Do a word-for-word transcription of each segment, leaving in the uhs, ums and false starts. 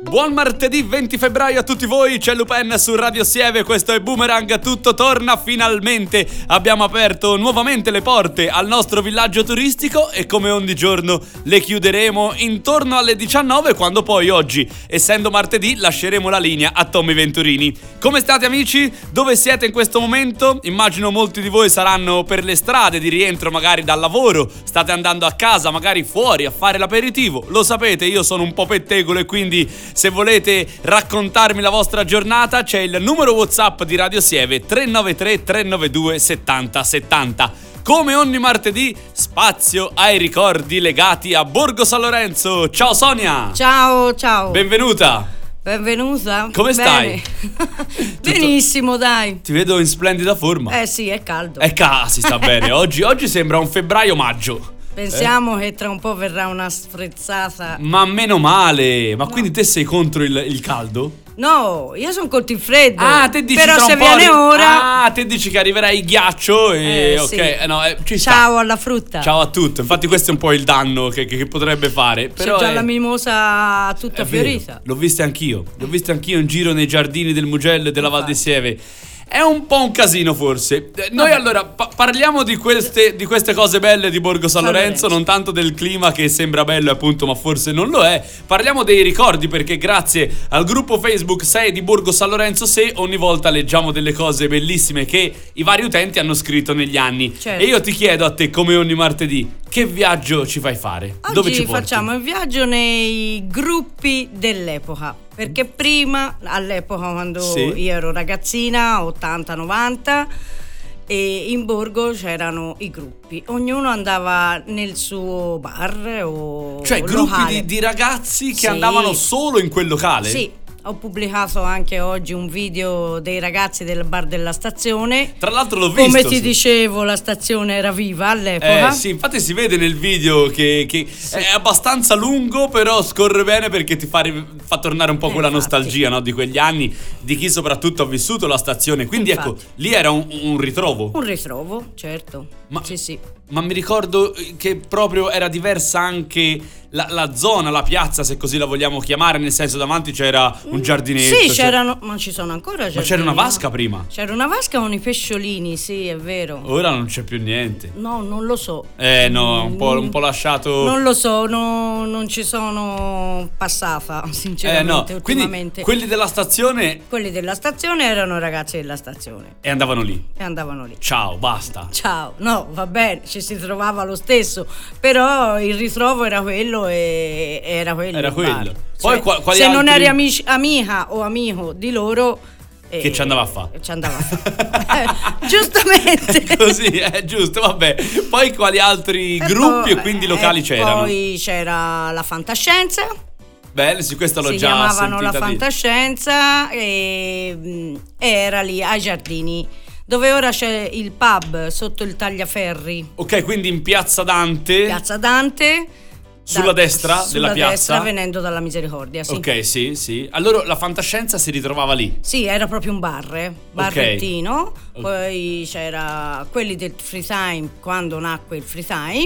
Buon martedì venti febbraio a tutti voi, c'è Lupin su Radio Sieve, questo è Boomerang, tutto torna finalmente. Abbiamo aperto nuovamente le porte al nostro villaggio turistico e come ogni giorno le chiuderemo intorno alle diciannove, quando poi oggi, essendo martedì, lasceremo la linea a Tommy Venturini. Come state amici? Dove siete in questo momento? Immagino molti di voi saranno per le strade di rientro magari dal lavoro, state andando a casa, magari fuori a fare l'aperitivo. Lo sapete, io sono un po' pettegolo e quindi se volete raccontarmi la vostra giornata c'è il numero WhatsApp di Radio Sieve tre nove tre tre nove due settanta settanta. Come ogni martedì, spazio ai ricordi legati a Borgo San Lorenzo. Ciao Sonia! Ciao, ciao! Benvenuta! Benvenuta! Come stai? Benissimo, dai! Ti vedo in splendida forma. Eh sì, è caldo. È caldo, si sta bene. Oggi, oggi sembra un febbraio-maggio. Pensiamo eh? che tra un po' verrà una sfrezzata. Ma meno male. Ma no. Quindi te sei contro il, il caldo? No, io sono contro il freddo. Ah, te dici però tra se un po' viene arri- ora. Ah, te dici che arriverà il ghiaccio e eh, ok, sì. eh, no, eh, ci Ciao sta. alla frutta. Ciao a tutto. Infatti questo è un po' il danno che, che, che potrebbe fare. Però c'è già è... la mimosa tutta è fiorita. Vero. L'ho vista anch'io. L'ho vista anch'io in giro nei giardini del Mugello e della Val di Sieve. È un po' un casino forse. Noi Vabbè. allora pa- parliamo di queste, di queste cose belle di Borgo San, San Lorenzo, Lorenzo, non tanto del clima che sembra bello appunto, ma forse non lo è. Parliamo dei ricordi perché grazie al gruppo Facebook sei di Borgo San Lorenzo Se ogni volta leggiamo delle cose bellissime che i vari utenti hanno scritto negli anni. Certo. E io ti chiedo a te, come ogni martedì, che viaggio ci fai fare? Oggi Dove ci porti? facciamo il viaggio nei gruppi dell'epoca. Perché prima, all'epoca quando Sì. io ero ragazzina, ottanta novanta, e in borgo c'erano i gruppi. Ognuno andava nel suo bar o Cioè gruppi locale. di, di ragazzi che Sì. andavano solo in quel locale? Sì. Ho pubblicato anche oggi un video dei ragazzi del bar della stazione. Tra l'altro l'ho visto. Come ti sì. dicevo, la stazione era viva all'epoca. Eh sì, infatti si vede nel video che, che Sì. è abbastanza lungo, però scorre bene perché ti fa, ri- fa tornare un po' Eh, quella infatti. nostalgia, no, di quegli anni, di chi soprattutto ha vissuto la stazione. Quindi Infatti. ecco, lì era un, un ritrovo. Un ritrovo, certo. Ma- sì, sì. Ma mi ricordo che proprio era diversa anche la, la zona, la piazza, se così la vogliamo chiamare, nel senso davanti c'era un giardinetto. Sì, c'era- c'erano, ma ci sono ancora Ma giardini, c'era una no? vasca prima. C'era una vasca con i pesciolini, sì, è vero. Ora non c'è più niente. No, non lo so. Eh no, un po', un po' lasciato. Non lo so, no, non ci sono passata, Eh sinceramente, no, quindi ultimamente. quelli della stazione Quelli della stazione erano ragazzi della stazione e andavano lì. e andavano lì. Ciao, basta. Ciao, no, va bene, ci si trovava lo stesso, però il ritrovo era quello e era quello. Era il quello. bar. Poi Cioè, qua- quali se non altri- eri amici, amica o amico di loro, eh, Che ci andava a fa'? Ci andava a fa'. Eh, giustamente. Così, è giusto, vabbè. Poi quali altri E gruppi e poi- quindi locali e c'erano? Poi c'era la fantascienza. Bene, sì, questa l'ho Si già chiamavano sentita la dire. fantascienza e, mh, e era lì ai giardini, dove ora c'è il pub sotto il Tagliaferri, Ok, quindi in Piazza Dante, Piazza Dante. sulla Da- destra sulla della piazza. destra, venendo dalla Misericordia, sì. Ok, sì, sì. Allora la fantascienza si ritrovava lì. Sì, era proprio un bar, eh, barrettino. Poi c'era quelli del Free Time quando nacque il Free Time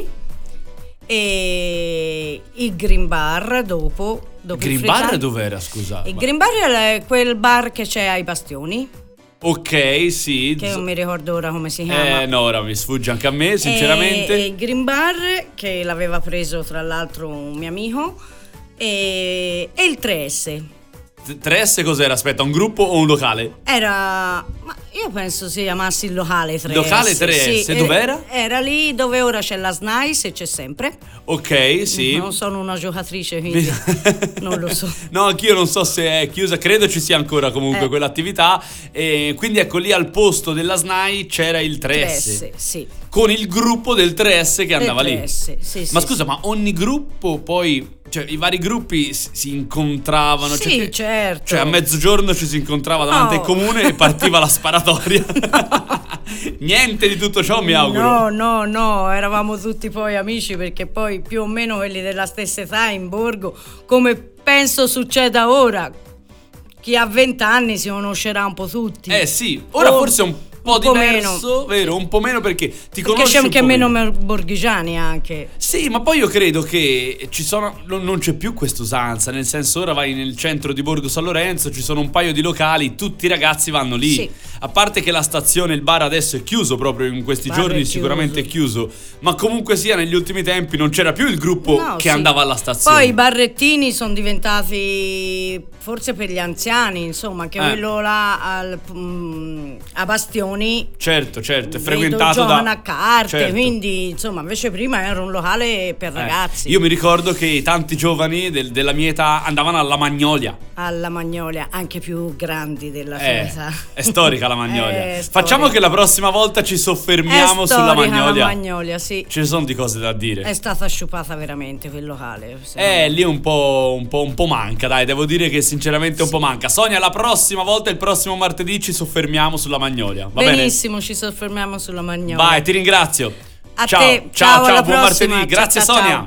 e il Green Bar dopo. dopo il Green Free Bar Time. dov'era, scusa? Il Ma- Green Bar è quel bar che c'è ai Bastioni, Ok, sì. che non mi ricordo ora come si Eh chiama. no, ora mi sfugge anche a me, sinceramente. E, e il Green Bar che l'aveva preso tra l'altro un mio amico e, e il tre S. tre S cos'era? Aspetta, un gruppo o un locale? Era, ma io penso si chiamasse il locale tre S. Locale tre S, sì, dov'era? eh, Era lì dove ora c'è la S N A I S e c'è sempre. Ok, sì. Non sono una giocatrice, quindi non lo so. No, anch'io non so se è chiusa, credo ci sia ancora comunque Eh. quell'attività. E quindi ecco, lì al posto della S N A I c'era il tre S, tre S, sì. con il gruppo del tre S che andava Del lì. tre S, sì, sì, Ma sì. scusa, ma ogni gruppo poi, cioè i vari gruppi si si incontravano? Sì, cioè, che- certo. Cioè a mezzogiorno ci si incontrava davanti No. al comune e partiva la sparatoria. Niente di tutto ciò, mi auguro. No, no, no, eravamo tutti poi amici perché poi più o meno quelli della stessa età in borgo, come penso succeda ora. Chi ha vent'anni si conoscerà un po' tutti. Eh sì, ora Oh, forse un po' Un po' diverso, meno. vero? Un po' meno perché ti Perché conosci c'è un anche po' meno mer- borghigiani anche. Sì, ma poi io credo che ci sono non, non c'è più quest'usanza, nel senso ora vai nel centro di Borgo San Lorenzo, ci sono un paio di locali, tutti i ragazzi vanno lì. Sì. A parte che la stazione, il bar adesso è chiuso proprio in questi Bar è giorni, chiuso. sicuramente è chiuso, ma comunque sia negli ultimi tempi non c'era più il gruppo No, che sì. andava alla stazione. Poi i barrettini sono diventati forse per gli anziani, insomma, anche Eh. quello là al, mm, a Bastioni. Certo, certo, è vedo frequentato giocano da a carte, certo. quindi insomma, invece prima era un locale per Eh, ragazzi. Io mi ricordo che tanti giovani del- della mia età andavano alla Magnolia. Alla Magnolia, anche più grandi della sua Eh, età. è storica la Magnolia. È Facciamo storica. che la prossima volta ci soffermiamo È sulla storica Magnolia. la Magnolia, sì. Ce ne sono di cose da dire. È stata sciupata veramente quel locale. se Eh, no- lì un po', un po', un po' manca, dai, devo dire che sinceramente un po' manca. Sonia, la prossima volta, il prossimo martedì, ci soffermiamo sulla Magnolia, va Benissimo, ci soffermiamo sulla bene? Magnolia. Vai, ti ringrazio. A ciao, te, ciao, ciao, alla buon prossima. martedì. Grazie Ciao, ciao, Sonia. ciao.